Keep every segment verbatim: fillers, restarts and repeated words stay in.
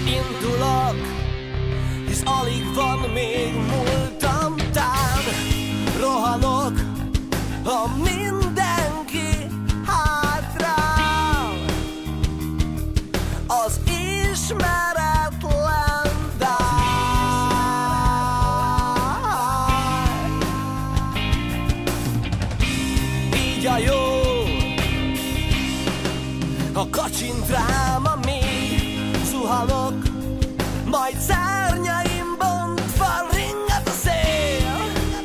Indulok, hisz alig van még múltam tán. Rohanok, ha mindenki hátrál. Az ismeretlen dár. Így a jó, ha kacsint rám a mély, zuhanok, majd szárnyaim bontva ringat a szél.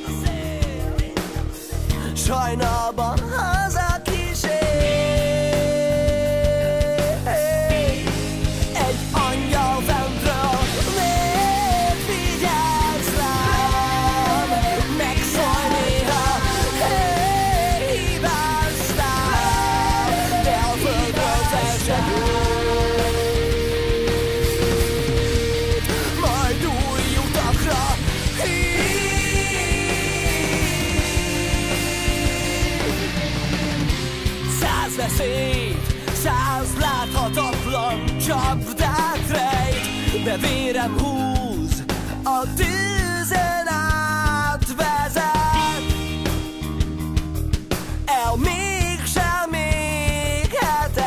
Sajnálban haza kísér. Egy angyal fentről még vigyázz rám, megszól néha, hey, hibáztál, de a földről felsegül. Száz láthatatlan csapdát rejt, de vérem húz, a tűzön átvezet. El mégsem éghetek.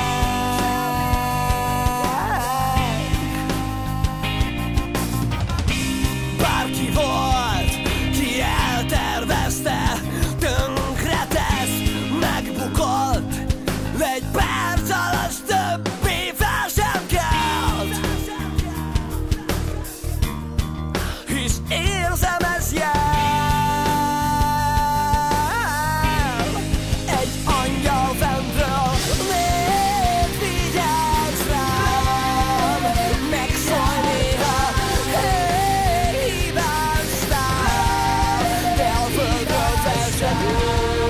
Bárki volt, ki eltervezte, tönkretesz, megbukott, egy perc alatt többé fel sem kelt. Hisz érzem, ez jel. Egy angyal fentről még vigyázz rám, megszól néha, hey, hibáztál, de a földről felsegül.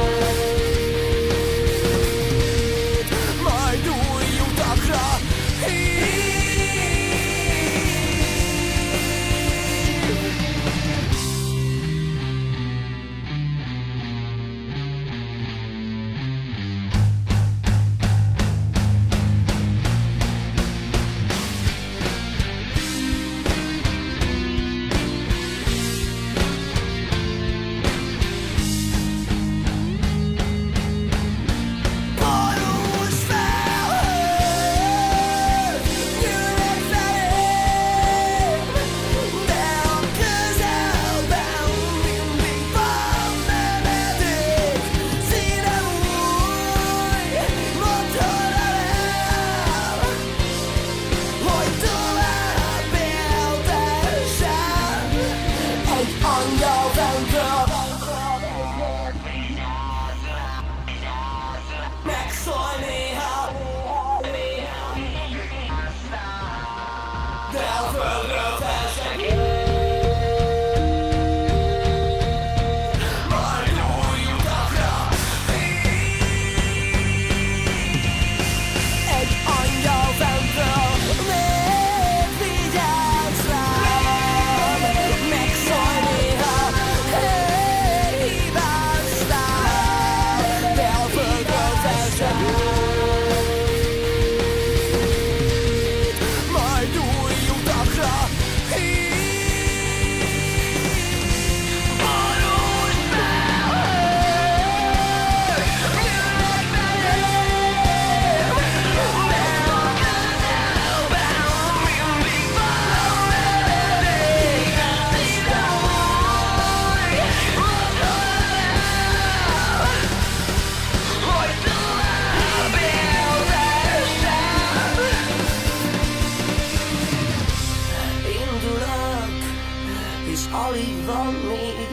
Alig van még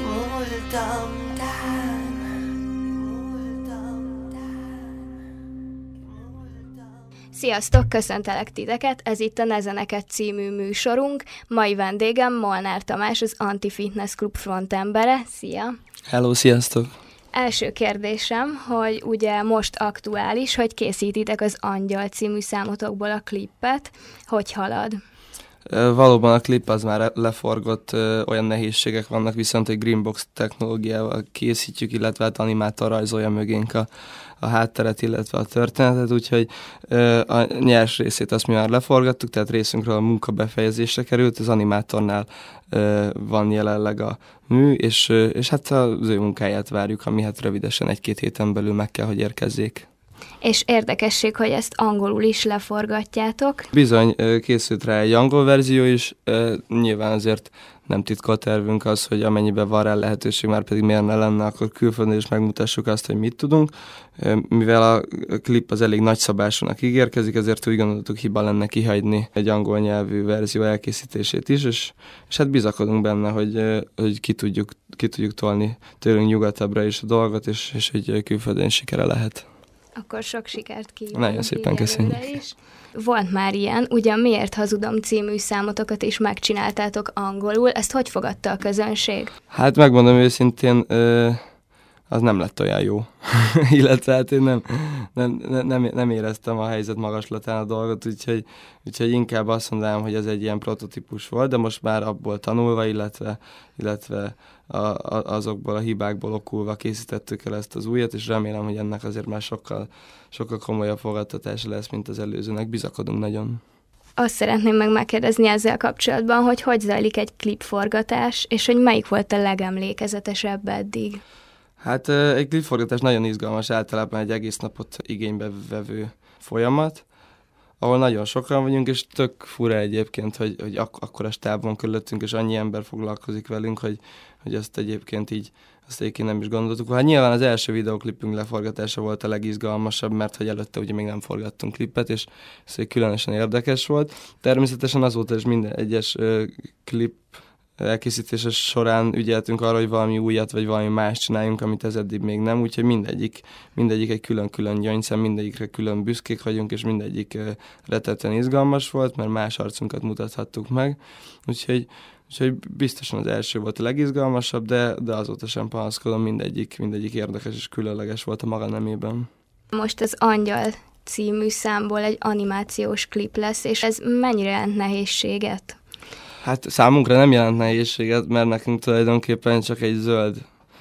múltam tán. Sziasztok, köszöntelek titeket, ez itt a Nezeneket című műsorunk. Mai vendégem Molnár Tamás, az Anti-Fitness Klub frontembere. Szia! Hello, sziasztok! Első kérdésem, hogy ugye most aktuális, hogy készítitek az Angyal című számotokból a klippet. Hogy halad? Valóban a klip az már leforgott, olyan nehézségek vannak, viszont egy Greenbox technológiával készítjük, illetve hát animátor rajzolja mögénk a, a hátteret, illetve a történetet, úgyhogy a nyers részét azt mi már leforgattuk, tehát részünkről a munka befejezésre került, az animátornál van jelenleg a mű, és, és hát az ő munkáját várjuk, ami hát rövidesen egy-két héten belül meg kell, hogy érkezzék. És érdekesség, hogy ezt angolul is leforgatjátok. Bizony, készült rá egy angol verzió is, nyilván azért nem titkolt tervünk az, hogy amennyiben van rá lehetőség, már pedig miért ne lenne, akkor külföldön is megmutassuk azt, hogy mit tudunk. Mivel a klip az elég nagyszabásúnak ígérkezik, ezért úgy gondoltuk, hiba lenne kihagyni egy angol nyelvű verzió elkészítését is, és, és hát bizakodunk benne, hogy, hogy ki, tudjuk, ki tudjuk tolni tőlünk nyugatabbra is a dolgot, és, és hogy külföldön sikere lehet. Akkor sok sikert kívánok. Nagyon szépen köszönjük. Is. Volt már ilyen, ugye Miért hazudom című számotokat is megcsináltátok angolul, ezt hogy fogadta a közönség? Hát megmondom őszintén, az nem lett olyan jó. Illetve hát én nem, nem, nem, nem éreztem a helyzet magaslatán a dolgot, úgyhogy, úgyhogy inkább azt mondanám, hogy ez egy ilyen prototípus volt, de most már abból tanulva, illetve, illetve a, a, azokból a hibákból okulva készítettük el ezt az újat, és remélem, hogy ennek azért már sokkal, sokkal komolyabb fogadtatása lesz, mint az előzőnek. Bizakodunk nagyon. Azt szeretném meg megkérdezni ezzel kapcsolatban, hogy hogy zajlik egy klipforgatás, és hogy melyik volt a legemlékezetesebb eddig? Hát egy klipforgatás nagyon izgalmas, általában egy egész napot igénybe vevő folyamat, ahol nagyon sokan vagyunk, és tök fura egyébként, hogy, hogy ak- akkora stáb van körülöttünk, és annyi ember foglalkozik velünk, hogy, hogy azt egyébként így azt egyébként nem is gondoltuk. Hát nyilván az első videoklipünk leforgatása volt a legizgalmasabb, mert hogy előtte ugye még nem forgattunk klipet, és ez egy különösen érdekes volt. Természetesen azóta is minden egyes uh, klip elkészítése során ügyeltünk arra, hogy valami újat, vagy valami más csináljunk, amit ez eddig még nem, úgyhogy mindegyik, mindegyik egy külön-külön gyöngyszem, mindegyikre külön büszkék vagyunk, és mindegyik uh, rettetően izgalmas volt, mert más arcunkat mutathattuk meg, úgyhogy, úgyhogy biztosan az első volt a legizgalmasabb, de, de azóta sem panaszkodom, mindegyik, mindegyik érdekes és különleges volt a maga nemében. Most az Angyal című számból egy animációs klip lesz, és ez mennyire jelent nehézséget? Hát számunkra nem jelent nehézséget, mert nekünk tulajdonképpen csak egy zöld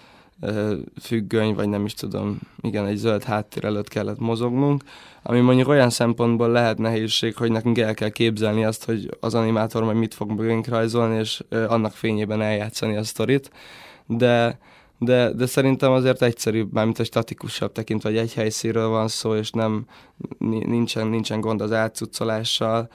ö, függöny, vagy nem is tudom, igen, egy zöld háttér előtt kellett mozognunk, ami mondjuk olyan szempontból lehet nehézség, hogy nekünk el kell képzelni azt, hogy az animátor majd mit fog mögénk rajzolni, és ö, annak fényében eljátszani a sztorit, de... De, de szerintem azért egyszerűbb, mármint a statikusabb tekintve, hogy egy helyszínről van szó, és nem, nincsen, nincsen gond az átcuccolással,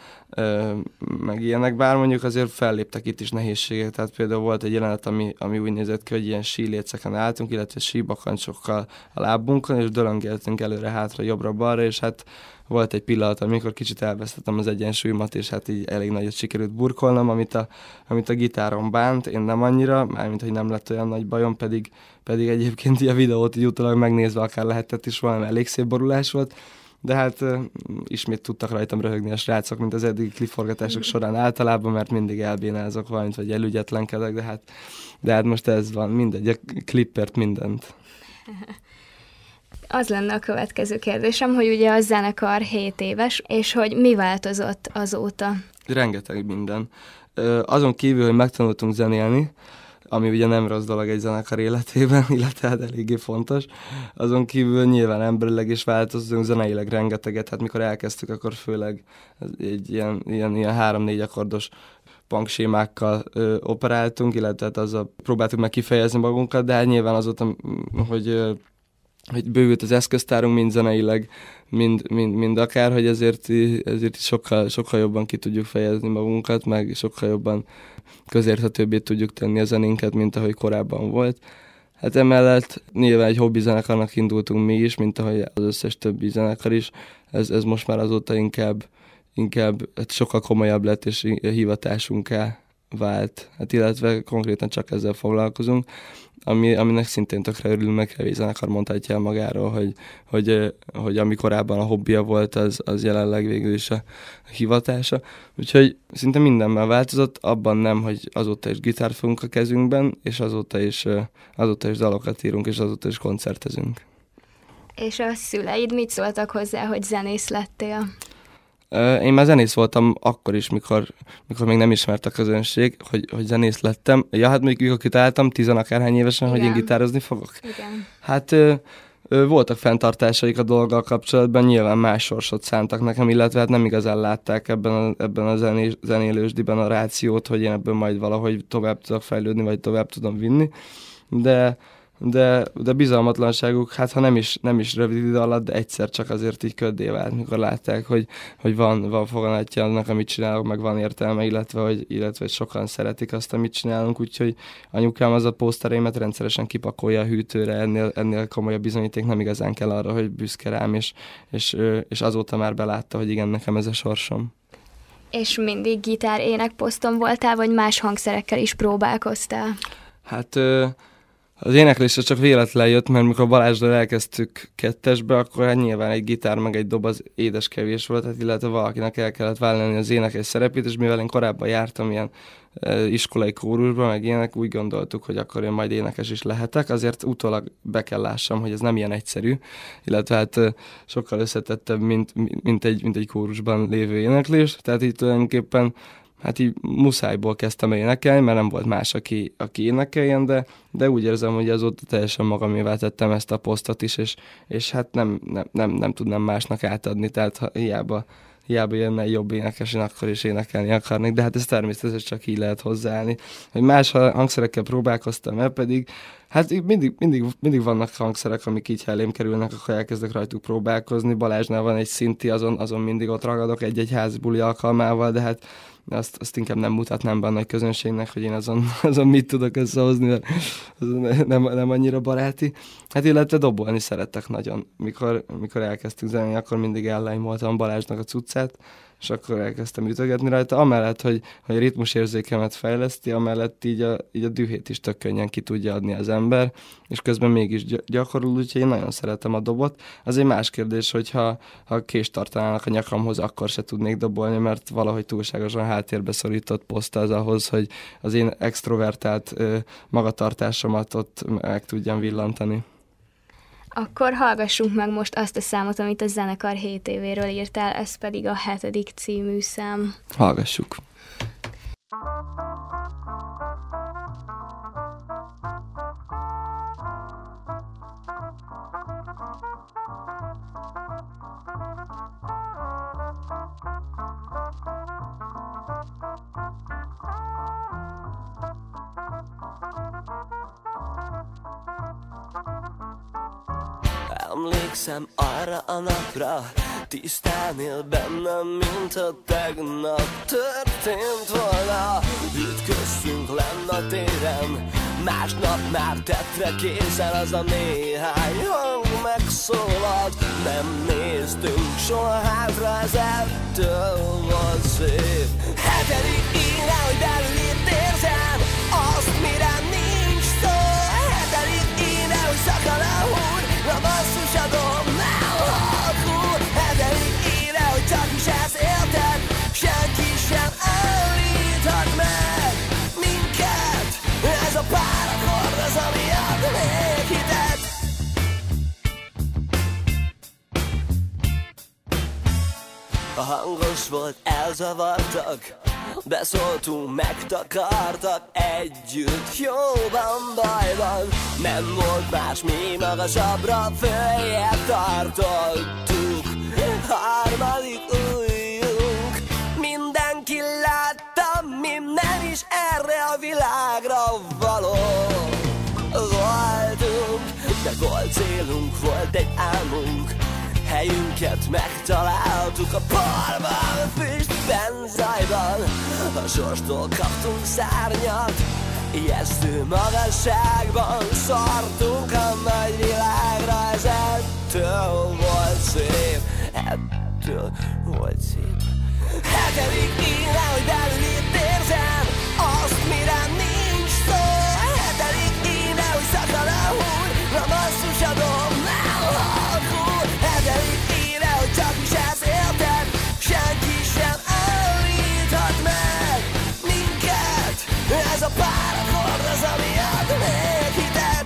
meg ilyenek, bár mondjuk azért felléptek itt is nehézségek, tehát például volt egy jelenet, ami, ami úgy nézett ki, hogy ilyen síléceken álltunk, illetve síbakancsokkal a lábunkon, és dölöngéltünk előre-hátra, jobbra-balra, és hát volt egy pillanat, amikor kicsit elvesztettem az egyensúlyomat, és hát így elég nagyot sikerült burkolnom, amit a, amit a gitáron bánt, én nem annyira, mármint, hogy nem lett olyan nagy bajom, pedig, pedig egyébként így a videót így utólag megnézve akár lehetett is valami elég szép borulás volt, de hát uh, ismét tudtak rajtam röhögni a srácok, mint az eddigi klipforgatások során általában, mert mindig elbénázok valamit, vagy elügyetlenkedek, de hát, de hát most ez van, mindegy, a klippért mindent. Az lenne a következő kérdésem, hogy ugye a zenekar hét éves, és hogy mi változott azóta? Rengeteg minden. Azon kívül, hogy megtanultunk zenélni, ami ugye nem rossz dolog egy zenekar életében, illetve hát eléggé fontos. Azon kívül nyilván emberileg is változtunk, zeneileg rengeteget, hát mikor elkezdtük, akkor főleg egy ilyen, ilyen, ilyen három-négy akkordos punk sémákkal ö, operáltunk, illetve hát azzal próbáltuk meg kifejezni magunkat, de hát nyilván azóta, hogy ö, hogy bővült az eszköztárunk, mind zeneileg, mind, mind, mind akár, hogy ezért, ezért sokkal, sokkal jobban ki tudjuk fejezni magunkat, meg sokkal jobban közérthetőbbé tudjuk tenni a zenénket, mint ahogy korábban volt. Hát emellett nyilván egy hobbi zenekarnak indultunk mi is, mint ahogy az összes többi zenekar is. Ez, ez most már azóta inkább, inkább hát sokkal komolyabb lett, és hivatásunká vált. Hát illetve konkrétan csak ezzel foglalkozunk. Ami, aminek szintén tökre örülünk, meg kevés zenekar mondhatja el magáról, hogy, hogy, hogy ami korábban a hobbija volt, az, az jelenleg végül is a hivatása. Úgyhogy szinte mindenben változott, abban nem, hogy azóta is gitár fogunk a kezünkben, és azóta is, azóta is dalokat írunk, és azóta is koncertezünk. És a szüleid mit szóltak hozzá, hogy zenész lettél? Én már zenész voltam akkor is, mikor, mikor még nem ismert a közönség, hogy, hogy zenész lettem. Ja, hát mondjuk mikor kitaláltam, tizenakárhány évesen, igen, hogy én gitározni fogok. Igen. Hát ö, ö, voltak fenntartásaik a dolggal kapcsolatban, nyilván más sorsot szántak nekem, illetve hát nem igazán látták ebben a, ebben a zenés, zenélősdiben a rációt, hogy én ebből majd valahogy tovább tudok fejlődni, vagy tovább tudom vinni. De... De, de bizalmatlanságuk, hát ha nem is, nem is rövid idő alatt, de egyszer csak azért így köddé vált, mikor látták, hogy, hogy van, van foganatja annak, amit csinálok, meg van értelme, illetve hogy, illetve hogy sokan szeretik azt, amit csinálunk, úgyhogy anyukám az a posztereimet rendszeresen kipakolja a hűtőre, ennél, ennél komolyabb bizonyíték nem igazán kell arra, hogy büszke rám, és, és, és azóta már belátta, hogy igen, nekem ez a sorsom. És mindig gitár énekposzton voltál, vagy más hangszerekkel is próbálkoztál? Hát... Az éneklésre csak véletlen jött, mert mikor Balázsral elkezdtük kettesbe, akkor hát nyilván egy gitár meg egy dob az édes kevés volt, hát illetve valakinek el kellett vállalni az énekes szerepét, és mivel én korábban jártam ilyen e, iskolai kórusba, meg ilyenek, úgy gondoltuk, hogy akkor én majd énekes is lehetek, azért utólag be kell lássam, hogy ez nem ilyen egyszerű, illetve hát e, sokkal összetettebb, mint, mint, egy, mint egy kórusban lévő éneklés, tehát így tulajdonképpen hát így muszájból kezdtem énekelni, mert nem volt más, aki, aki énekeljen, de, de úgy érzem, hogy azóta teljesen magamévá tettem ezt a posztot is, és, és hát nem, nem, nem, nem tudnám másnak átadni, tehát ha hiába, hiába jönne egy jobb énekes, én akkor is énekelni akarnék, de hát ez természetesen csak így lehet hozzáállni. Hogy más hangszerekkel próbálkoztam el, pedig hát mindig, mindig, mindig vannak hangszerek, amik így elém kerülnek, akkor elkezdek rajtuk próbálkozni. Balázsnál van egy szinti, azon, azon mindig ott ragadok egy-egy házbuli alkalmával, de hát azt, azt inkább nem mutatnám be a nagy közönségnek, hogy én azon, azon mit tudok összehozni, mert nem, nem annyira baráti. Hát illetve dobolni szerettek nagyon. Mikor, mikor elkezdtük zenélni, akkor mindig ellájmoltam Balázsnak a cuccát, és akkor elkezdtem ütögetni rajta, amellett, hogy, hogy a ritmusérzékemet fejleszti, amellett így a, így a dühét is tök könnyen ki tudja adni az ember, és közben mégis gyakorol, úgyhogy én nagyon szeretem a dobot. Az egy más kérdés, hogyha ha kést tartanának a nyakamhoz, akkor se tudnék dobolni, mert valahogy túlságosan háttérbe szorított poszt az ahhoz, hogy az én extrovertált ö, magatartásomat ott meg tudjam villantani. Akkor hallgassunk meg most azt a számot, amit a zenekar hét évéről írtál, ez pedig a hetedik című szám. Hallgassuk. Emlékszem arra a napra, tisztán él bennem, mint a tegnap történt volna. Ütköztünk lenn a téren, másnap már tettre készen az a néhány hang megszólalt. Nem néztünk soha hátra, ez ettől volt szép. Hetedik éve, hogy belül itt érzem azt, mire nincs szó. Hetedik éve, hogy szakad a húr, a basszusadom nem halkul. Hetedik éve, hogy csak is ezt élted, senki sem állíthat meg minket. Ez a pár akkord az, ami ad még hitet. A hangos volt, elzavartak, beszóltunk, megtakartak együtt, jóban, bajban. Nem volt más, mi magasabbra följebb tartottuk. Harmadik ujjunk, mindenki látta, mi nem is erre a világra való voltunk. De volt célunk, volt egy álmunk, helyünket megtaláltuk a porban, füstben, zajban. A sorstól kaptunk szárnyat, ijesztő magasságban szartunk a nagy világra. Ez ettől volt szép, ettől volt szép. Hetedik éve, hogy belül itt érzem azt, mire nincs szó. Hetedik éve, hogy szakad a húr, a basszusadom nem halkul. Hetedik éve, hogy csak is ezt élted, senki sem állíthat meg minket. Ez a pár akkord az, ami ad még hitet.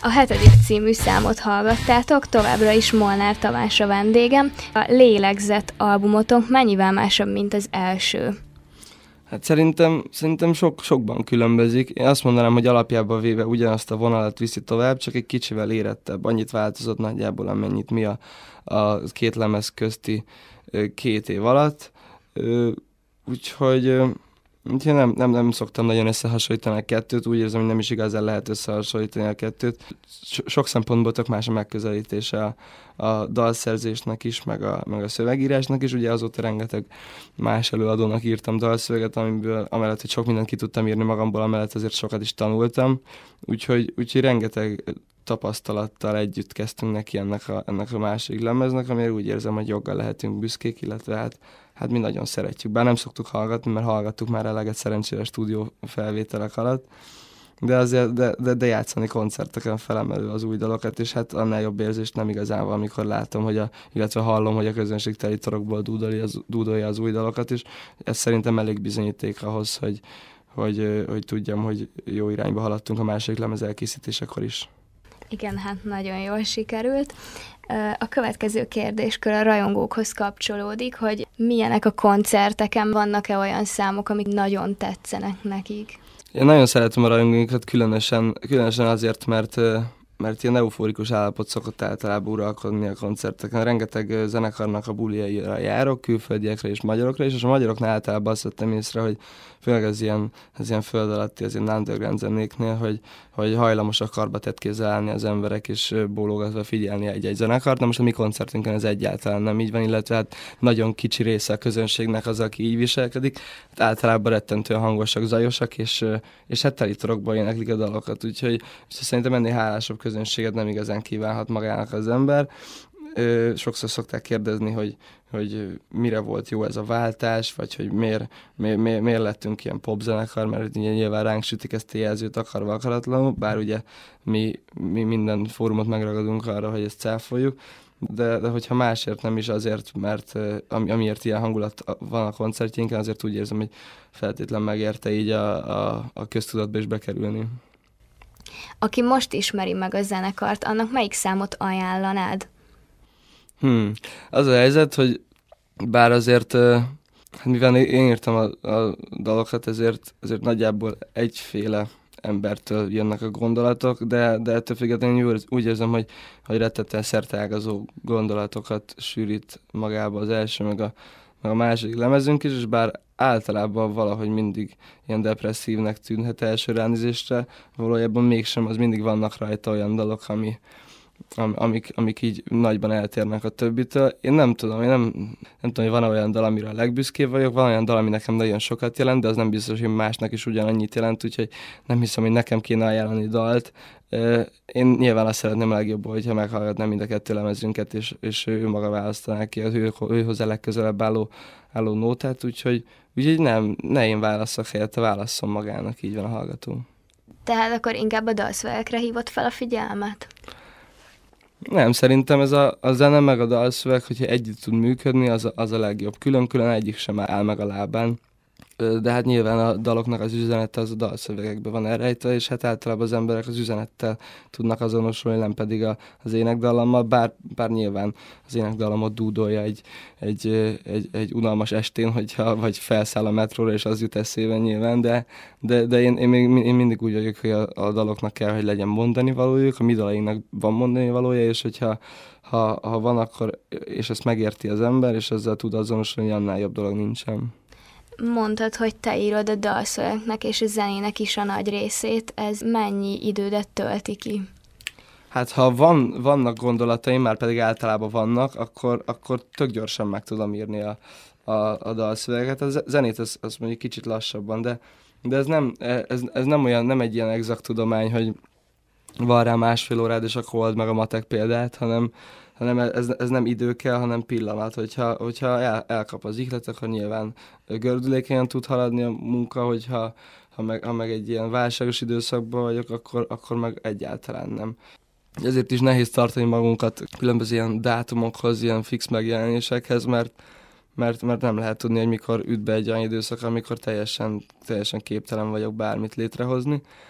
A hetedik című számot hallgattátok, továbbra is Molnár Tamás a vendégem. A Lélegzet albumotok mennyivel másabb, mint az első? Hát szerintem, szerintem sok, sokban különbözik. Én azt mondanám, hogy alapjában véve ugyanazt a vonalat viszi tovább, csak egy kicsivel érettebb. Annyit változott nagyjából, amennyit mi a, a két lemez közti két év alatt. Úgyhogy... Úgyhogy nem, nem, nem szoktam nagyon összehasonlítani a kettőt, úgy érzem, hogy nem is igazán lehet összehasonlítani a kettőt. So- sok szempontból tök más a megközelítése a, a dalszerzésnek is, meg a, meg a szövegírásnak is. Ugye azóta rengeteg más előadónak írtam dalszöveget, amiből amellett, hogy sok mindent ki tudtam írni magamból, amellett azért sokat is tanultam. Úgyhogy, úgyhogy rengeteg tapasztalattal együtt kezdtünk neki ennek a, ennek a másik lemeznek, amire úgy érzem, hogy joggal lehetünk büszkék, illetve hát Hát mi nagyon szeretjük, bár nem szoktuk hallgatni, mert hallgattuk már eleget szerencsére stúdió felvételek alatt, de azért de, de, de játszani koncerteken felemelő az új dalokat, és hát annál jobb érzést nem igazán van, amikor látom, hogy a, illetve hallom, hogy a közönség teli torokból dúdolja az, dúdolja az új dalokat is. Ez szerintem elég bizonyíték ahhoz, hogy, hogy, hogy tudjam, hogy jó irányba haladtunk a második lemez elkészítésekor is. Igen, hát nagyon jól sikerült. A következő kérdéskör a rajongókhoz kapcsolódik, hogy milyenek a koncerteken, vannak-e olyan számok, amik nagyon tetszenek nekik? Én nagyon szeretem a rajongóinkat, különösen, különösen azért, mert, mert ilyen euforikus állapot szokott általában uralkodni a koncerteken. Rengeteg zenekarnak a buliaira járok, külföldiekre és magyarokra is, és a magyaroknál általában azt vettem észre, hogy főleg az ilyen, az ilyen föld alatti, az ilyen underground zenéknél, hogy, hogy hajlamosak karba tett kézzel állni az emberek, és bólogatva figyelni egy-egy zenekart. Na most a mi koncertünkön ez egyáltalán nem így van, illetve hát nagyon kicsi része a közönségnek az, aki így viselkedik. Hát általában rettentően hangosak, zajosak, és, és hát teli torokba éneklik a dalokat, úgyhogy szerintem ennél hálásabb közönséget nem igazán kívánhat magának az ember. Ö, sokszor szokták kérdezni, hogy, hogy mire volt jó ez a váltás, vagy hogy miért, miért, miért, miért lettünk ilyen popzenekar, mert ugye nyilván ránk sütik ezt a jelzőt akarva akaratlanul, bár ugye mi, mi minden fórumot megragadunk arra, hogy ezt cáfoljuk, de, de hogyha másért nem is azért, mert ami, amiért ilyen hangulat van a koncertjénken, azért úgy érzem, hogy feltétlen megérte így a, a, a köztudatba is bekerülni. Aki most ismeri meg a zenekart, annak melyik számot ajánlanád? Hmm. Az a helyzet, hogy bár azért, hát mivel én írtam a, a dalokat, ezért, ezért nagyjából egyféle embertől jönnek a gondolatok, de, de ettől függetlenül úgy érzem, hogy, hogy rettettel szerteágazó gondolatokat sűrít magába az első, meg a, meg a másik lemezünk is, és bár általában valahogy mindig ilyen depresszívnek tűnhet első ránézésre, valójában mégsem, az mindig vannak rajta olyan dalok, ami Am, amik, amik így nagyban eltérnek a többitől. Én nem tudom, én nem, nem tudom, hogy van olyan dal, amire a legbüszkébb vagyok, van olyan dal, ami nekem nagyon sokat jelent, de az nem biztos, hogy másnak is ugyanannyit jelent, úgyhogy nem hiszem, hogy nekem kéne ajánlani dalt. Én nyilván azt szeretném a legjobb, hogyha meghallgatnám mind a kettő lemezünket, és, és ő maga választaná ki az ő, őhoz a legközelebb álló, álló nótát, úgyhogy, úgyhogy nem, ne én válasszak helyette, válasszon magának, így van a hallgató. Tehát akkor inkább a dalszövegekre hívott fel a figyelmet? Nem, szerintem ez a, a zene meg a dalszöveg, hogyha együtt tud működni, az a, az a legjobb. Külön-külön egyik sem áll meg a lábán. De hát nyilván a daloknak az üzenete az a dalszövegekben van elrejtve, és hát általában az emberek az üzenettel tudnak azonosulni, nem pedig a, az énekdallammal, bár, bár nyilván az énekdallamot dúdolja egy, egy, egy, egy unalmas estén, hogyha, vagy felszáll a metróra, és az jut eszébe nyilván, de, de, de én, én, még, én mindig úgy vagyok, hogy a, a daloknak kell, hogy legyen mondani valójuk, a mi dalainknak van mondani valója, és hogyha ha, ha van, akkor, és ezt megérti az ember, és ezzel tud azonosulni, annál jobb dolog nincsen. Mondtad, hogy te írod a dalszövegnek és a zenének is a nagy részét. Ez mennyi idődet tölti ki? Hát ha van, vannak gondolataim, már pedig általában vannak, akkor, akkor tök gyorsan meg tudom írni a, a, a dalszöveget. A zenét az, az mondjuk kicsit lassabban, de, de ez, nem, ez, ez nem olyan, nem egy ilyen exakt tudomány, hogy van rá másfél órád, és akkor old meg a matek példát, hanem hanem ez, ez nem idő kell, hanem pillanat. Hogyha, hogyha el, elkap az ihlet, akkor nyilván gördülékenyen tud haladni a munka, hogyha ha meg, ha meg egy ilyen válságos időszakban vagyok, akkor, akkor meg egyáltalán nem. Ezért is nehéz tartani magunkat különböző ilyen dátumokhoz, ilyen fix megjelenésekhez, mert, mert, mert nem lehet tudni, hogy mikor üt be egy olyan időszak, amikor teljesen, teljesen képtelen vagyok bármit létrehozni.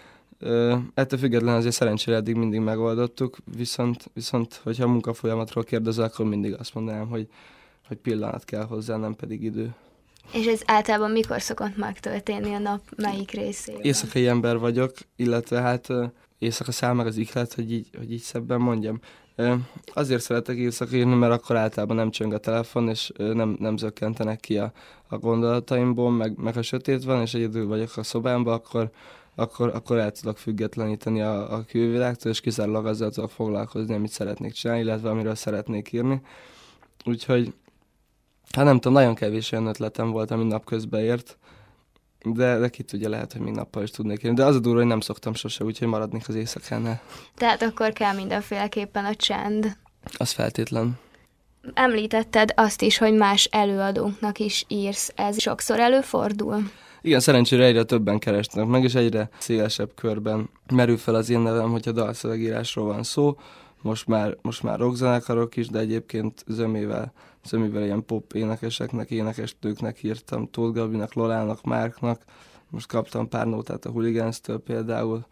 Ö, ettől függetlenül azért szerencsére eddig mindig megoldottuk, viszont, viszont hogyha a munkafolyamatról kérdezel, akkor mindig azt mondanám, hogy, hogy pillanat kell hozzá, nem pedig idő. És ez általában mikor szokott megtörténni a nap melyik részében? Éjszakai ember vagyok, illetve hát éjszaka száll meg az ihlet, hogy így, hogy így szebben mondjam. Azért szeretek éjszaka írni, mert akkor általában nem csöng a telefon, és nem, nem zökkentenek ki a, a gondolataimból, meg, meg ha sötét van, és egyedül vagyok a szobámban, akkor, akkor, akkor el tudok függetleníteni a, a külvilágtól, és kizárólag azzal tudok foglalkozni, amit szeretnék csinálni, illetve amiről szeretnék írni. Úgyhogy, hát nem tudom, nagyon kevés olyan ötletem volt, ami napközben ért, de, de ki tudja, lehet, hogy még nappal is tudnék írni. De az a durva, hogy nem szoktam sose, úgyhogy maradnék az éjszakánál. Tehát akkor kell mindenféleképpen a csend. Az feltétlen. Említetted azt is, hogy más előadóknak is írsz. Ez sokszor előfordul? Igen, szerencsére egyre többen keresnek meg, és egyre szélesebb körben merül fel az én nevem, hogyha dalszövegírásról van szó. Most már, most már rockzenekarok is, de egyébként zömével, zömével ilyen pop énekeseknek, énekesnőknek írtam, Tóth Gabinak, Lolának, Márknak. Most kaptam pár nótát a Hooligans-től például.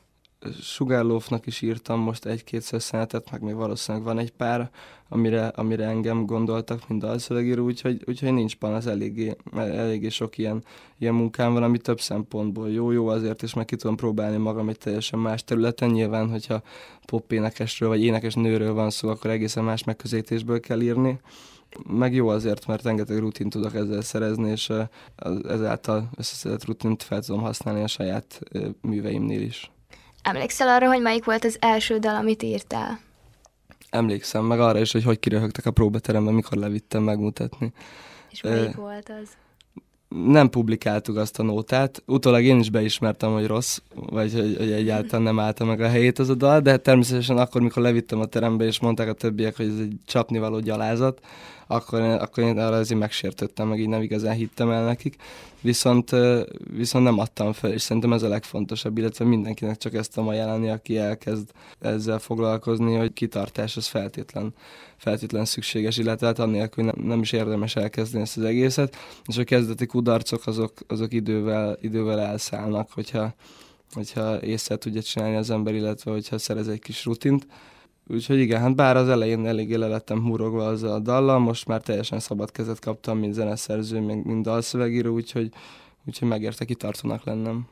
Sugárlófnak is írtam most egy-két szösszenetet, meg még valószínűleg van egy pár, amire, amire engem gondoltak, mint dalszövegíró, úgyhogy, úgyhogy nincs panasz, eléggé, eléggé sok ilyen, ilyen munkám van, ami több szempontból jó, jó azért, és meg ki tudom próbálni magam egy teljesen más területen. Nyilván, hogyha pop énekesről vagy énekes nőről van szó, akkor egészen más megközelítésből kell írni. Meg jó azért, mert rengeteg rutint tudok ezzel szerezni, és ezáltal összeszedett rutint fel tudom használni a saját műveimnél is. Emlékszel arra, hogy melyik volt az első dal, amit írtál? Emlékszem, meg arra is, hogy hogy kiröhögtek a próbateremben, mikor levittem megmutatni. És melyik uh, volt az? Nem publikáltuk azt a nótát. Utólag én is beismertem, hogy rossz, vagy hogy, hogy egyáltalán nem állta meg a helyét az a dal, de természetesen akkor, mikor levittem a terembe, és mondták a többiek, hogy ez egy csapnivaló gyalázat, akkor, akkor én arra azért megsértődtem, meg így nem igazán hittem el nekik. Viszont, viszont nem adtam fel, és szerintem ez a legfontosabb, illetve mindenkinek csak ezt tudom ajánlani, aki elkezd ezzel foglalkozni, hogy kitartás az feltétlen, feltétlen szükséges, illetve hát annélkül nem, nem is érdemes elkezdeni ezt az egészet, és a kezdeti kudarcok azok, azok idővel, idővel elszállnak, hogyha, hogyha észre tudja csinálni az ember, illetve hogyha szerez egy kis rutint. Úgyhogy igen, hát bár az elején eléggé le lettem húrogva azzal a dallal, most már teljesen szabad kezet kaptam, mint zeneszerző, mint dalszövegíró, úgyhogy, úgyhogy megérte kitartónak lennem.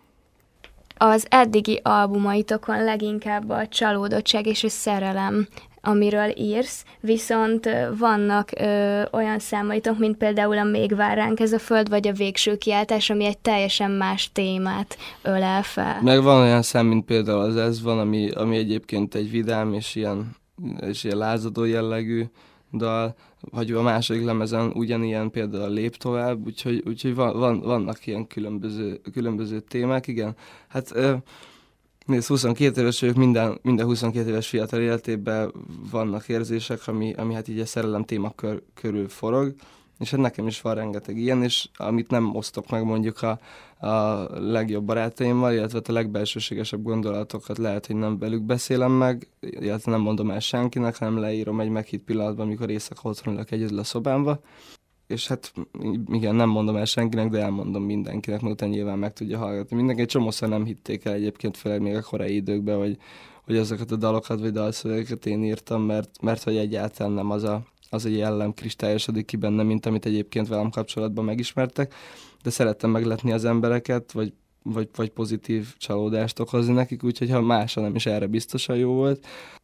Az eddigi albumaitokon leginkább a csalódottság és a szerelem, amiről írsz, viszont vannak ö, olyan számaitok, mint például a Még vár ránk ez a föld, vagy a Végső kiáltás, ami egy teljesen más témát ölel fel. Meg van olyan szám, mint például az Ez van, ami, ami egyébként egy vidám és ilyen, és ilyen lázadó jellegű dal, vagy a második lemezen ugyanilyen például Lép tovább, úgyhogy, úgyhogy van, van, vannak ilyen különböző, különböző témák, igen. Hát... Ö, Nézd, huszonkét éves vagyok, minden, minden huszonkét éves fiatal életében vannak érzések, ami, ami hát így a szerelem témakör körül forog, és hát nekem is van rengeteg ilyen, és amit nem osztok meg mondjuk a, a legjobb barátaimmal, illetve a legbelsőségesebb gondolatokat lehet, hogy nem velük beszélem meg, illetve nem mondom el senkinek, hanem leírom egy meghitt pillanatban, amikor éjszaka otthon ülök egyedül a szobámba. És hát igen, nem mondom el senkinek, de elmondom mindenkinek, mert utána nyilván meg tudja hallgatni. Mindenki egy csomószor nem hitték el egyébként, főleg még a korai időkben, hogy, hogy azokat a dalokat vagy dalszövegeket én írtam, mert, mert hogy egyáltalán nem az a, az a jellem kristályosodik ki benne, mint amit egyébként velem kapcsolatban megismertek, de szerettem megletni az embereket, vagy, vagy, vagy pozitív csalódást okozni nekik, úgyhogy ha másra nem is erre biztosan jó volt.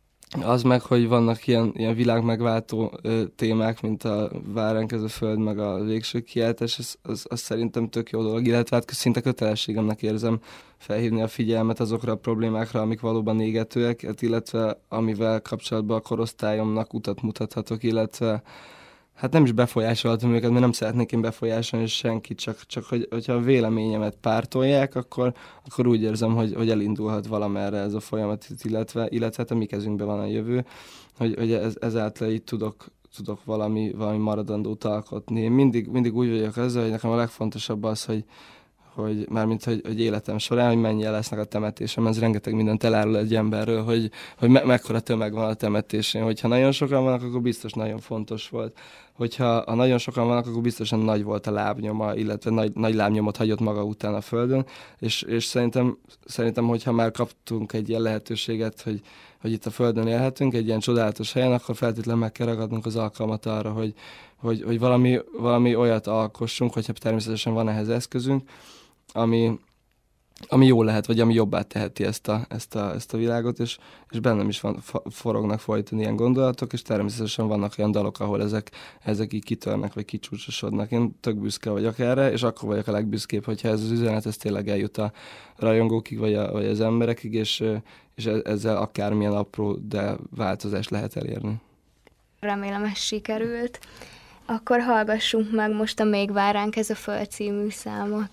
Az meg, hogy vannak ilyen, ilyen világmegváltó ö, témák, mint a Vár ránk ez a föld, meg a Végső kiáltás, az, az, az szerintem tök jó dolog, illetve hát szinte kötelességemnek érzem felhívni a figyelmet azokra a problémákra, amik valóban égetőek, hát illetve amivel kapcsolatban a korosztályomnak utat mutathatok, illetve hát nem is befolyásolhatom őket, mert nem szeretnék én befolyásolni senkit, csak, csak hogy, hogyha a véleményemet pártolják, akkor, akkor úgy érzem, hogy, hogy elindulhat valamerre ez a folyamat, illetve, illetve hát a mi kezünkben van a jövő, hogy, hogy ez, ezáltal így tudok, tudok valami, valami maradandót alkotni. Én mindig, mindig úgy vagyok ezzel, hogy nekem a legfontosabb az, hogy, hogy mármint, hogy, hogy életem során, hogy mennyien lesznek a temetésem, ez rengeteg mindent elárul egy emberről, hogy, hogy me- mekkora tömeg van a temetésén. Hogyha nagyon sokan vannak, akkor biztos nagyon fontos volt. hogyha ha nagyon sokan vannak, akkor biztosan nagy volt a lábnyoma, illetve nagy, nagy lábnyomot hagyott maga után a földön, és, és szerintem, szerintem, hogyha már kaptunk egy ilyen lehetőséget, hogy, hogy itt a földön élhetünk, egy ilyen csodálatos helyen, akkor feltétlenül meg kell ragadnunk az alkalmat arra, hogy, hogy, hogy valami, valami olyat alkossunk, hogyha természetesen van ehhez eszközünk, ami, ami jó lehet, vagy ami jobbá teheti ezt a, ezt a, ezt a világot, és, és bennem is van, forognak folyton ilyen gondolatok, és természetesen vannak olyan dalok, ahol ezek, ezek így kitörnek, vagy kicsúcsosodnak. Én tök büszke vagyok erre, és akkor vagyok a legbüszkébb, hogyha ez az üzenet, ez tényleg eljut a rajongókig, vagy, a, vagy az emberekig, és, és ezzel akármilyen apró, de változást lehet elérni. Remélem, ez sikerült. Akkor hallgassunk meg most a Még vár ránk ez a Föld című számot.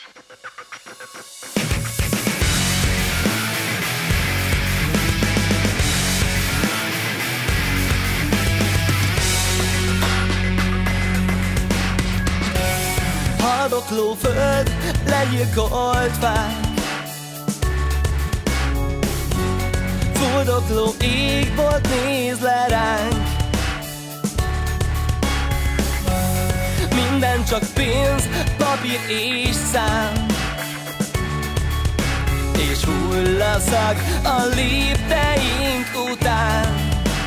Haldokló föld, legyilkolt fák, fuldokló égbolt néz le ránk. Minden csak pénz, papír és szám, és hullaszag a lépteink után.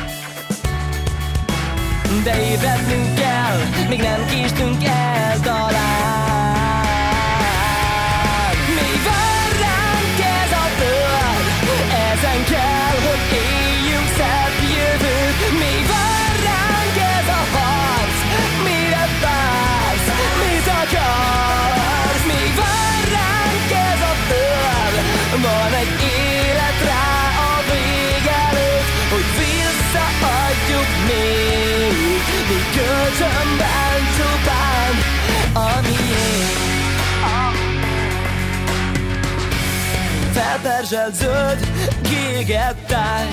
De ébrednünk kell, még nem késtünk el talán. Még vár ránk ez a föld, ezen kell, hogy éljünk szebb jövőt. Még vár ránk ez a harc, mire vársz, mit akarsz? Még vár ránk ez a föld, van egy élet rá a vég előtt, hogy visszaadjuk még. Mi kölcsönben csupán a miénk. Felperzselt zöld, kiégett táj,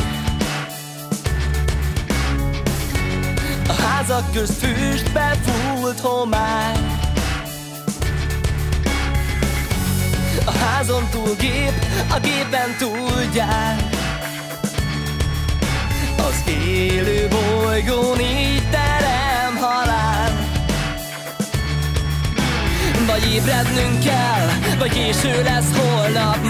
a házak közt füstbe fúlt homály. A házon túl gép, a gépen túl gyár. Az élő bolygón így terem halál. Vagy ébrednünk kell, vagy késő lesz holnap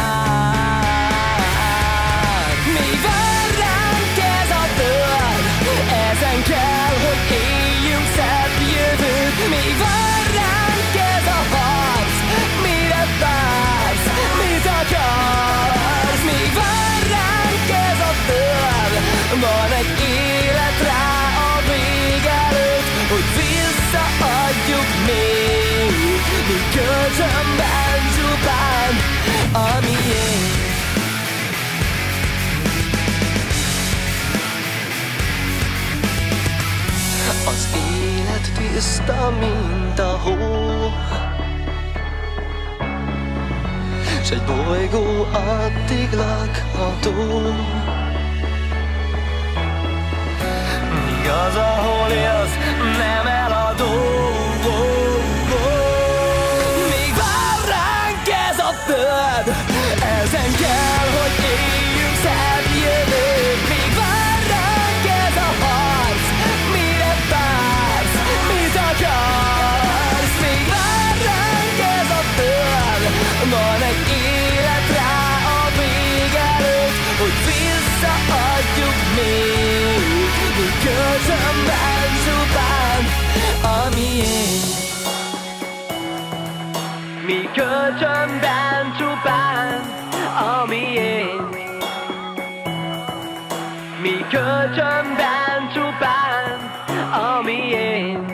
már. Még vár ránk ez a föld, ezen kell, hogy éljünk szebb jövőt. Még vár ránk ez a harc, mire vársz, mit akarsz? Még vár ránk ez a föld, van egy élet rá a vég előtt, hogy visszaadjuk még. Mi kölcsönben csupán a miénk. Az élet tiszta, mint a hó, s egy bolygó addig lakható. Míg az, ahol élsz, nem eladó. Még vár ránk ez a föld, ezen kell, hogy éljünk szebb jövőt. Még vár ránk ez a harc, mire vársz, mit akarsz? Még vár ránk ez a föld, van egy élet rá a vég előtt, hogy visszaadjuk még. Mi kölcsönben csupán a miénk. Mi kölcsönben csupán a miénk. Mi kölcsönben csupán a miénk.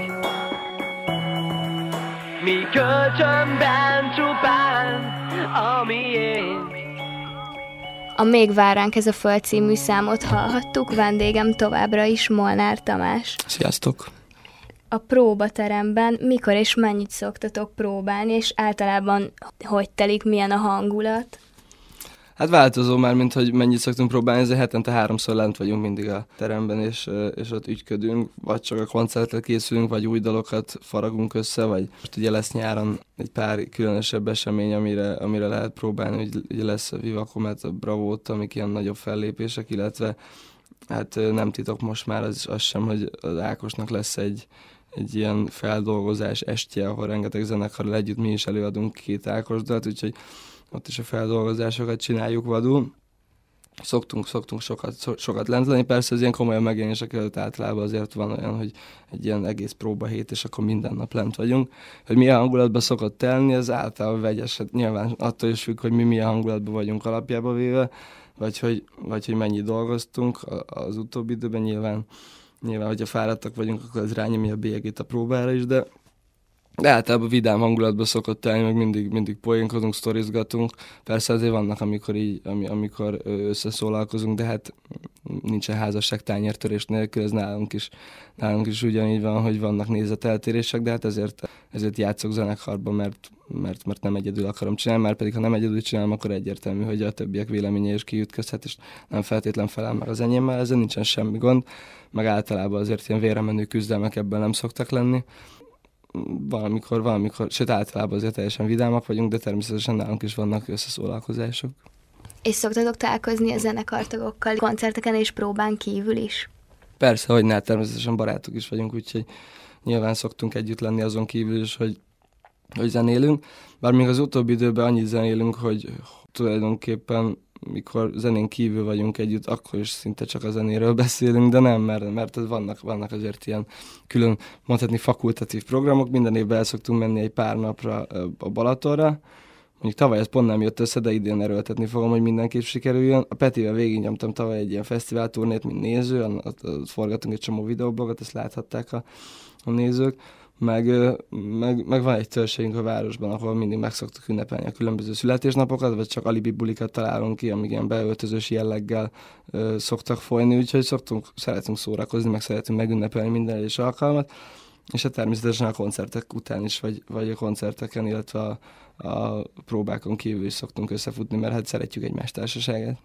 Mi kölcsönben csupán a miénk. A Még vár ránk ez a Föld című számot hallhattuk, vendégem továbbra is Molnár Tamás. Sziasztok! A próbateremben mikor és mennyit szoktatok próbálni, és általában hogy telik, milyen a hangulat? Hát változó már, mint hogy mennyit szoktunk próbálni, ezért hetente háromszor lent vagyunk mindig a teremben, és, és ott ügyködünk, vagy csak a koncertre készülünk, vagy új dalokat faragunk össze, vagy most ugye lesz nyáron egy pár különösebb esemény, amire, amire lehet próbálni, hogy ugye lesz a Viva Cometa, a Bravo, amik ilyen nagyobb fellépések, illetve hát nem titok most már az, az sem, hogy az Ákosnak lesz egy, egy ilyen feldolgozás estje, ahol rengeteg zenekarral együtt mi is előadunk két Ákos dalt, úgyhogy ott is a feldolgozásokat csináljuk vadul. Szoktunk, szoktunk sokat, so, sokat lent lenni, persze az ilyen komolyan megjelenések előtt általában azért van olyan, hogy egy ilyen egész próbahét, és akkor minden nap lent vagyunk. Hogy milyen hangulatban szokott telni, az általában vegyes, hát nyilván attól is függ, hogy mi milyen hangulatban vagyunk alapjába véve, vagy hogy, vagy hogy mennyit dolgoztunk az utóbbi időben, nyilván, nyilván hogyha fáradtak vagyunk, akkor ez rányomja a bélyegét a próbára is, de De általában vidám hangulatban szokott telni, meg mindig, mindig poénkodunk, sztorizgatunk. Persze azért vannak, amikor így, amikor összeszólalkozunk, de hát nincsen házasság tányértörés nélkül, ez nálunk is, nálunk is ugyanígy van, hogy vannak nézeteltérések, de hát ezért, ezért játszok zenekarban, mert, mert, mert nem egyedül akarom csinálni, már pedig ha nem egyedül csinálom, akkor egyértelmű, hogy a többiek véleménye is kiütközhet, és nem feltétlen felel meg az enyémmel, ezzel nincsen semmi gond, meg általában azért ilyen véremenő küzdelmek ebben nem szoktak lenni. Valamikor, valamikor, sőt általában azért teljesen vidámak vagyunk, de természetesen nálunk is vannak összeszólalkozások. És szoktatok találkozni a zenekartagokkal koncerteken és próbán kívül is? Persze, hogy ne, természetesen barátok is vagyunk, úgyhogy nyilván szoktunk együtt lenni azon kívül is, hogy, hogy zenélünk. Bár még az utóbbi időben annyit zenélünk, hogy tulajdonképpen mikor zenén kívül vagyunk együtt, akkor is szinte csak a zenéről beszélünk, de nem, mert, mert vannak, vannak azért ilyen külön, mondhatni fakultatív programok, minden évben el szoktunk menni egy pár napra a Balatonra, mondjuk tavaly ez pont nem jött össze, de idén erőltetni fogom, hogy mindenképp sikerüljön. A Petivel végignyomtam tavaly egy ilyen fesztiválturnét, mint néző, ott, ott forgatunk egy csomó videóblogot, ezt láthatták a, a nézők. Meg, meg, meg van egy törzségünk a városban, ahol mindig meg szoktuk ünnepelni a különböző születésnapokat, vagy csak alibi bulikat találunk ki, amíg ilyen beöltözős jelleggel ö, szoktak folyni, úgyhogy szoktunk, szeretünk szórakozni, meg szeretünk megünnepelni minden egyes alkalmat, és hát természetesen a koncertek után is, vagy, vagy a koncerteken, illetve a, a próbákon kívül is szoktunk összefutni, mert hát szeretjük egymás társaságát.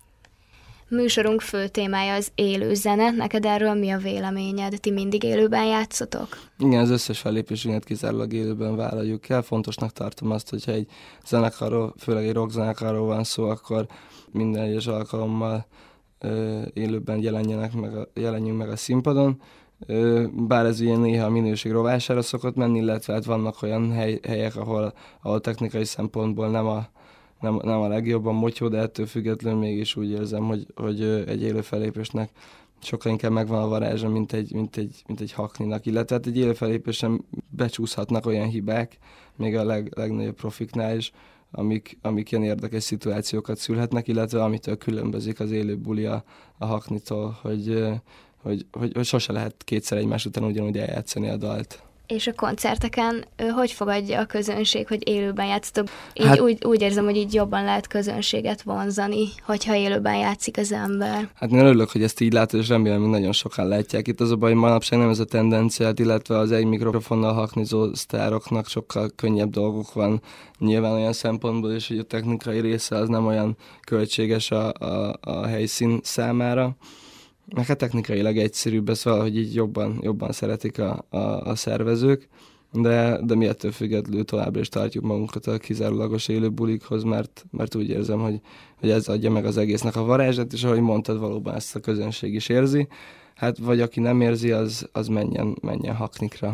Műsorunk fő témája az élő zene. Neked erről mi a véleményed? Ti mindig élőben játszotok? Igen, az összes fellépésünket kizárólag élőben vállaljuk el. Fontosnak tartom azt, hogyha egy zenekarról, főleg egy rock zenekarról van szó, akkor minden egyes alkalommal ö, élőben jelenjenek meg a, jelenjünk meg a színpadon. Ö, bár ez ugye néha a minőség rovására szokott menni, illetve hát vannak olyan hely, helyek, ahol, ahol technikai szempontból nem a Nem, nem a legjobban motyó, de ettől függetlenül mégis úgy érzem, hogy, hogy egy élő fellépésnek sokkal inkább megvan a varázsa, mint egy, mint egy, mint egy hakninak. Illetve hát egy élő fellépésen becsúszhatnak olyan hibák, még a leg, legnagyobb profiknál is, amik, amik ilyen érdekes szituációkat szülhetnek, illetve amitől különbözik az élő buli a, a haknitól, hogy, hogy, hogy, hogy sose lehet kétszer egymás után ugyanúgy eljátszani a dalt. És a koncerteken hogy fogadja a közönség, hogy élőben játszotok? Így hát, úgy, úgy érzem, hogy így jobban lehet közönséget vonzani, hogyha élőben játszik az ember. Hát én örülök, hogy ezt így látod, és remélem, hogy nagyon sokan látják. Itt az a baj, hogy manapság nem ez a tendenciát, illetve az egy mikrofonnal haknizó sztároknak sokkal könnyebb dolgok van. Nyilván olyan szempontból is, hogy a technikai része az nem olyan költséges a, a, a helyszín számára. Meg hát technikailag egyszerűbb, ez valahogy így jobban, jobban szeretik a, a, a szervezők, de, de mi ettől függetlenül továbbra is tartjuk magunkat a kizárólagos élő bulikhoz, mert, mert úgy érzem, hogy, hogy ez adja meg az egésznek a varázsát, és ahogy mondtad, valóban ezt a közönség is érzi. Hát vagy aki nem érzi, az, az menjen, menjen haknikra.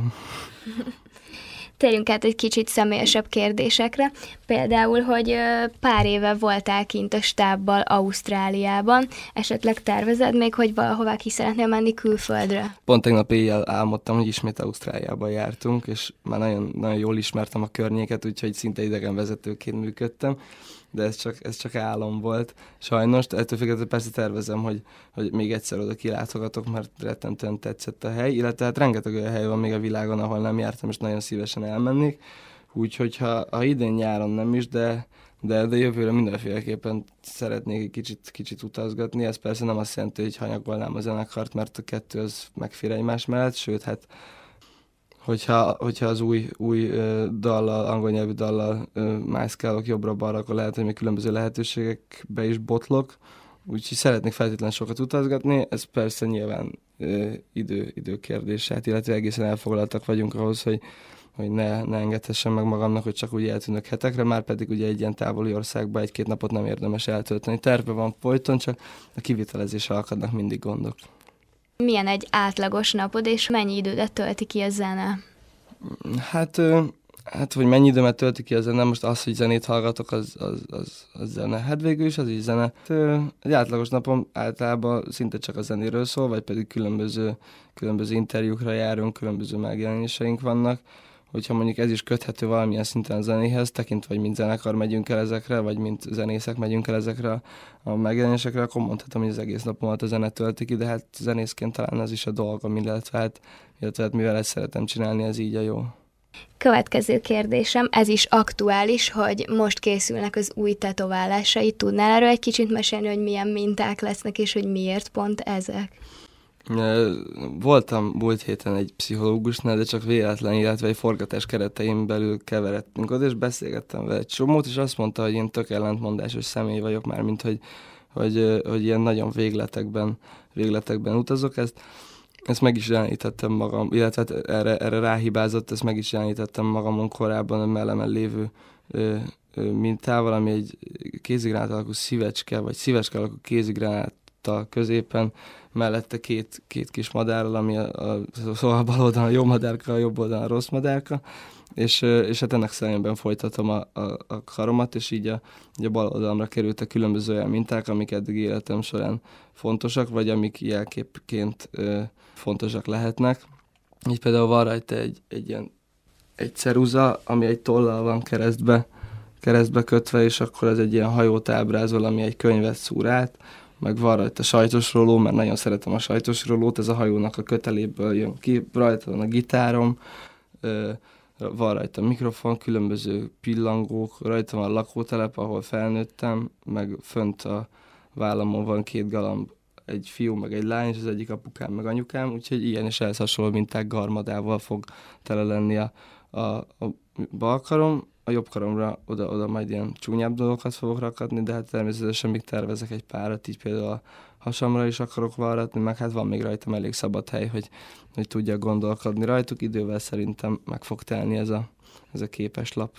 Térjünk át egy kicsit személyesebb kérdésekre. Például, hogy pár éve voltál kint a stábbal Ausztráliában, esetleg tervezed még, hogy valahová ki szeretnél menni külföldre? Pont tegnap éjjel álmodtam, hogy ismét Ausztráliában jártunk, és már nagyon, nagyon jól ismertem a környéket, úgyhogy szinte idegenvezetőként működtem, de ez csak, ez csak álom volt. Sajnos, ettől függetlenül persze tervezem, hogy, hogy még egyszer oda kilátogatok, mert rettentően tetszett a hely, illetve hát rengeteg olyan hely van még a világon, ahol nem jártam, és nagyon szívesen elmennék. Úgyhogy ha, ha idén nyáron nem is, de, de, de jövőre mindenféleképpen szeretnék egy kicsit, kicsit utazgatni. Ez persze nem azt jelenti, hogy hanyagolnám a zenekart, mert a kettő az megfér egymás mellett, sőt, hát Hogyha, hogyha az új, új uh, dallal, angol nyelvű dallal uh, mászkálok jobbra-balra, akkor lehet, hogy még különböző lehetőségekbe is botlok. Úgyhogy szeretnék feltétlenül sokat utazgatni, ez persze nyilván uh, idő, idő kérdése, illetve egészen elfoglaltak vagyunk ahhoz, hogy, hogy ne, ne engedhessem meg magamnak, hogy csak úgy eltűnök hetekre, már pedig ugye egy ilyen távoli országba egy-két napot nem érdemes eltölteni. Terve van folyton, csak a kivitelezéssel akadnak mindig gondok. Milyen egy átlagos napod, és mennyi időt tölti ki a zene? Hát, hát hogy mennyi időmet tölti ki a zene, most az, hogy zenét hallgatok, az, az, az, az zene. Hát végül is az is zene. Egy átlagos napom általában szinte csak a zenéről szól, vagy pedig különböző, különböző interjúkra járunk, különböző megjelenéseink vannak. Hogyha mondjuk ez is köthető valamilyen szinten a zenéhez, tekintve, hogy mint zenekar megyünk el ezekre, vagy mint zenészek megyünk el ezekre a megjelenésekre, akkor mondhatom, hogy az egész napomat a zene tölti ki, de hát zenészként talán az is a dolgom, illetve hát, illetve hát mivel ezt szeretem csinálni, ez így a jó. Következő kérdésem, ez is aktuális, hogy most készülnek az új tetoválásai. Tudnál erről egy kicsit mesélni, hogy milyen minták lesznek, és hogy miért pont ezek? Voltam múlt héten egy pszichológusnál, de csak véletlen, illetve egy forgatás keretein belül keveredtünk oda, és beszélgettem vele egy csomót, és azt mondta, hogy én tök ellentmondásos személy vagyok már, mint hogy, hogy, hogy ilyen nagyon végletekben, végletekben utazok. Ezt, ezt meg is jelenítettem magam, illetve erre, erre ráhibázott, ezt meg is jelenítettem magamon korábban a mellemen lévő ö, ö, mintával, ami egy kézigránát alakú szívecske, vagy szívecske alakú kézigránáttal középen, mellette két, két kis madárral, ami a, a, szóval a bal oldalon a jó madárka, a jobb oldalon a rossz madárka, és, és hát ennek szerint folytatom a, a, a karomat, és így a, így a bal oldalamra kerültek különböző olyan minták, amik eddig életem során fontosak, vagy amik jelképként ö, fontosak lehetnek. Így például van rajta egy, egy ilyen egy ceruza, ami egy tollal van keresztbe, keresztbe kötve, és akkor ez egy ilyen hajót ábrázol, ami egy könyvet szúr át, meg van rajta sajtosróló, mert nagyon szeretem a sajtosrólót, ez a hajónak a köteléből jön ki, rajta van a gitárom, van rajta mikrofon, különböző pillangók, rajta van a lakótelep, ahol felnőttem, meg fönt a vállamon van két galamb, egy fiú, meg egy lány, és az egyik apukám, meg anyukám, úgyhogy ilyen és ehhez hasonló minták garmadával fog tele lenni a, a, a bal karom. A jobb karomra oda, oda majd ilyen csúnyább dolgokat fogok rakatni, de hát természetesen még tervezek egy párat, így például a hasamra is akarok varratni, meg hát van még rajtam elég szabad hely, hogy, hogy tudjak gondolkodni rajtuk. Idővel szerintem meg fog telni ez a, ez a képeslap.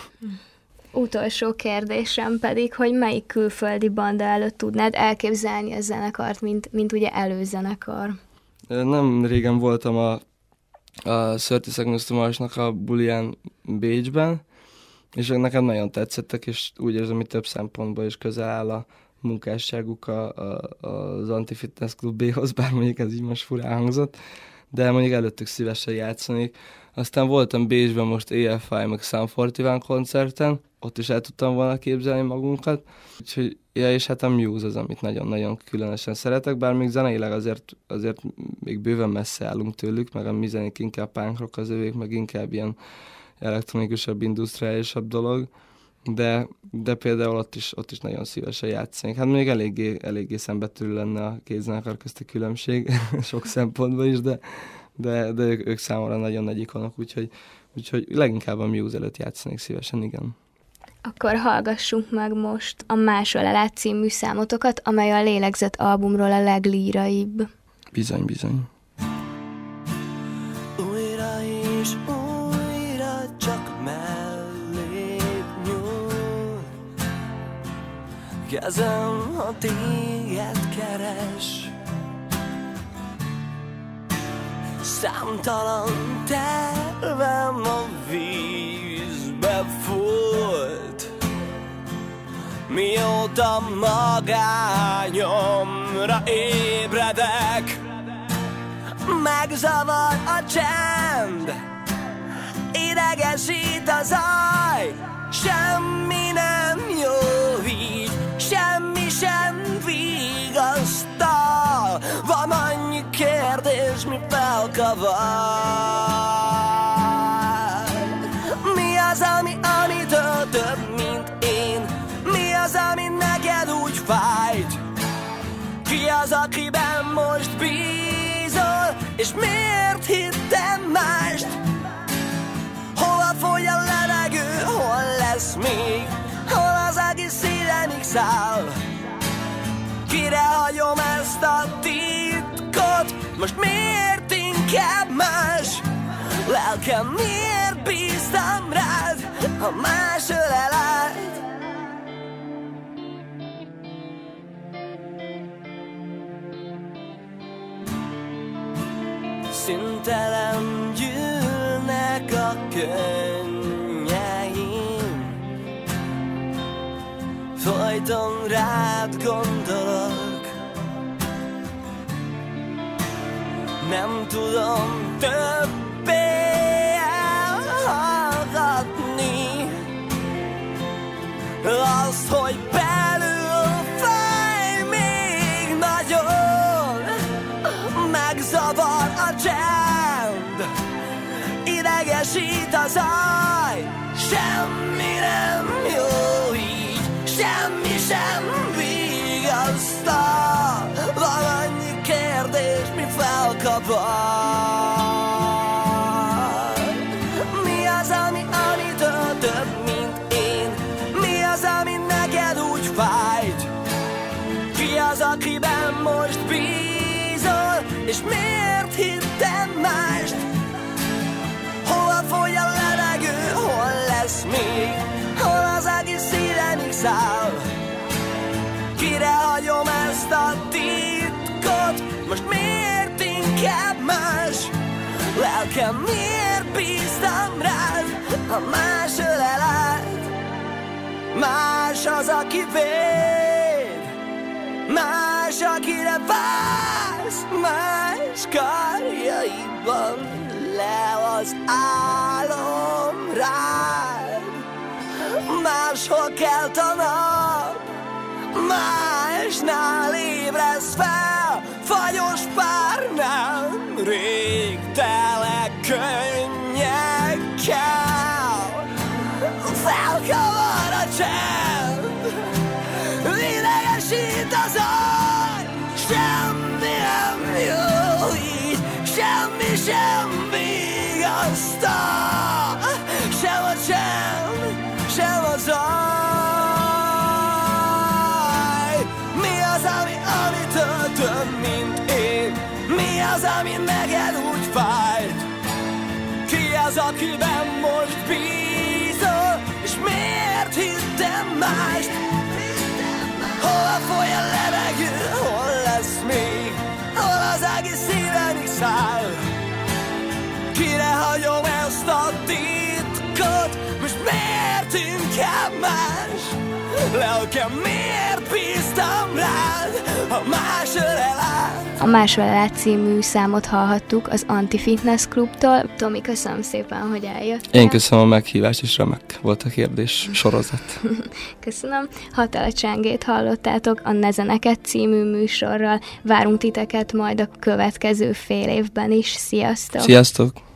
Utolsó kérdésem pedig, hogy melyik külföldi banda előtt tudnád elképzelni a zenekart, mint, mint ugye előzenekar? Nem régen voltam a, a Thirty Seconds to Mars-nak a buliján Bécsben, és nekem nagyon tetszettek, és úgy érzem, hogy több szempontból is közel áll a munkásságuk a, a, az Anti-Fitness Clubéhoz, bár mondjuk ez így most furán hangzott, de mondjuk előttük szívesen játszanék. Aztán voltam Bécsben most á ef i meg Sum negyvenegy koncerten, ott is el tudtam volna képzelni magunkat, úgyhogy, ja, és hát a Muse az, amit nagyon-nagyon különösen szeretek, bár még zeneileg azért, azért még bőven messze állunk tőlük, meg a mi zenék inkább punk rock, az övék, meg inkább ilyen elektronikusabb, industriálisabb dolog, de, de például ott is, ott is nagyon szívesen játszanék. Hát még eléggé, eléggé szembetűrő lenne a két zenekar közti különbség, sok szempontból is, de, de, de ők, ők számomra nagyon nagy ikonok, úgyhogy, úgyhogy leginkább a Muse előtt játszanék szívesen, igen. Akkor hallgassunk meg most a Másról elát című számotokat, amely a Lélegzett albumról a leglíraibb. Bizony, bizony. Újra és újra csak mellép nyúl, kezem, ha téged keres. Számtalan tervem a vízbe fúlt, mióta magányomra ébredek. Megzavar a csend, idegesít a zaj, semmi nem jó így, semmi sem vigasztal. Van annyi kérdés, mi felkavar. Mi az, ami, amitől több, mint én? Mi az, ami neked úgy fájt? Ki az, akiben most bízol, és miért hittem mást? Hova fogy a levegő, hol lesz még? Hol az, aki szívemig száll? Kire hagyom ezt a titkot? Most miért inkább más? Lelkem, miért bíztam rád, ha más ölel át? Szüntelen gyűlnek a könnyeim, folyton rád gondolok. Nem tudom többé elhallgatni azt, hogy belül fáj még nagyon. Megzavar a csend, idegesít a zaj. Semmi nem jó így, semmi sem vigasztal. Van annyi kérdés, mi felkapar. Mi az, ami, amitől több, mint én? Mi az, ami neked úgy fájt? Ki az, akiben most bízol, és miért hittem mást? Hol fogy a levegő, hol lesz még? Hol az, aki szívemig száll? Kire hagyom ezt a titkot? Most miért inkább más? Lelkem, miért bíztam rád, ha más ölel át? Más az, aki véd, más, akire vársz, más karjaiban le az álom rád. Máshol kelt a nap, másnál ébresz fel, fagyos párnál rég tele könnyekkel. Felkavar a csend, idegesít a zaj. Semmi nem jó így, semmi sem vigasztal. Sem a csend, sem a zaj. Mi az, ami, amitől több, mint én? Mi az, ami neked úgy fájt? Ki az, akiben most bízol, és miért hittem mást? Hol foly a levegő, hol lesz még? Hol az, aki szívemig száll? Kire hagyom ezt a titkot? Most miért inkább más? Lelkem, miért bíztam rád, ha más ölel át? A Más ölel át című számot hallhattuk az Anti-Fitness Klubtól. Tomi, köszönöm szépen, hogy eljöttél. Én köszönöm a meghívást, és remek volt a kérdés sorozat. Köszönöm. Hatala Csengét hallottátok a Nezeneket című műsorral. Várunk titeket majd a következő fél évben is. Sziasztok! Sziasztok!